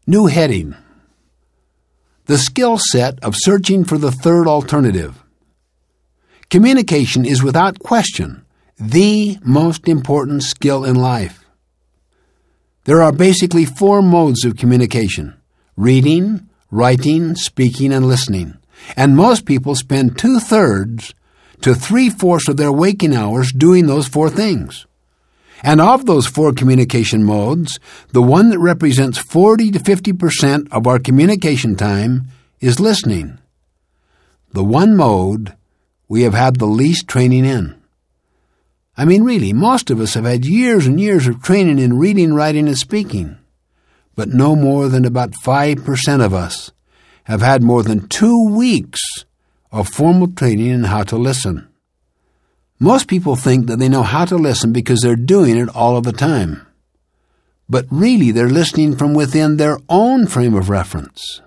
New heading: the skill set of searching for the third alternative. Communication is without question the most important skill in life. There are basically 4 modes of communication: reading, writing, speaking, and listening. And most people spend 2/3 to 3/4 of their waking hours doing those 4 things. And of those 4 communication modes, the one that represents 40 to 50% of our communication time is listening. The one mode we have had the least training in. I mean, really, most of us have had years and years of training in reading, writing, and speaking. But no more than about 5% of us have had more than 2 weeks of formal training in how to listen. Most people think that they know how to listen because they're doing it all of the time. But really, they're listening from within their own frame of reference.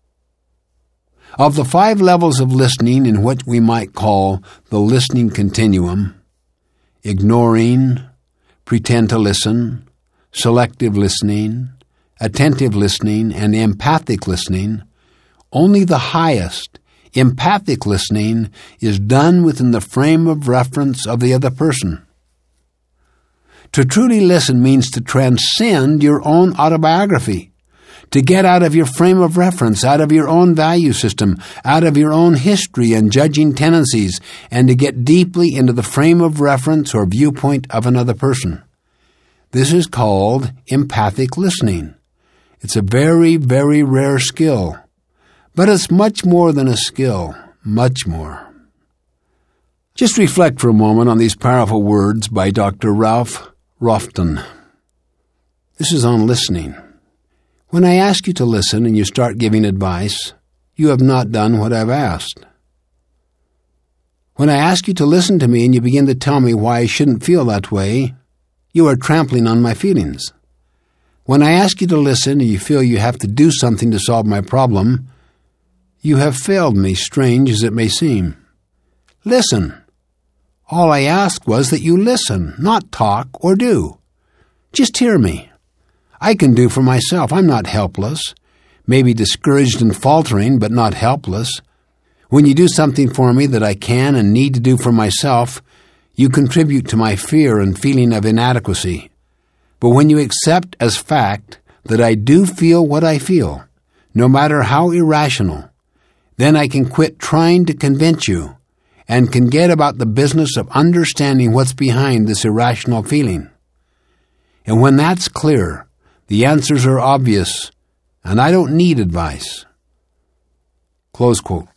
Of the 5 levels of listening in what we might call the listening continuum: ignoring, pretend to listen, selective listening, attentive listening, and empathic listening, only the highest, empathic listening, is done within the frame of reference of the other person. To truly listen means to transcend your own autobiography, to get out of your frame of reference, out of your own value system, out of your own history and judging tendencies, and to get deeply into the frame of reference or viewpoint of another person. This is called empathic listening. It's a very, very rare skill. But it's much more than a skill, much more. Just reflect for a moment on these powerful words by Dr. Ralph Rofton. This is on listening. When I ask you to listen and you start giving advice, you have not done what I've asked. When I ask you to listen to me and you begin to tell me why I shouldn't feel that way, you are trampling on my feelings. When I ask you to listen and you feel you have to do something to solve my problem, you have failed me, strange as it may seem. Listen. All I asked was that you listen, not talk or do. Just hear me. I can do for myself. I'm not helpless. Maybe discouraged and faltering, but not helpless. When you do something for me that I can and need to do for myself, you contribute to my fear and feeling of inadequacy. But when you accept as fact that I do feel what I feel, no matter how irrational, then I can quit trying to convince you and can get about the business of understanding what's behind this irrational feeling. And when that's clear, the answers are obvious, and I don't need advice. Close quote.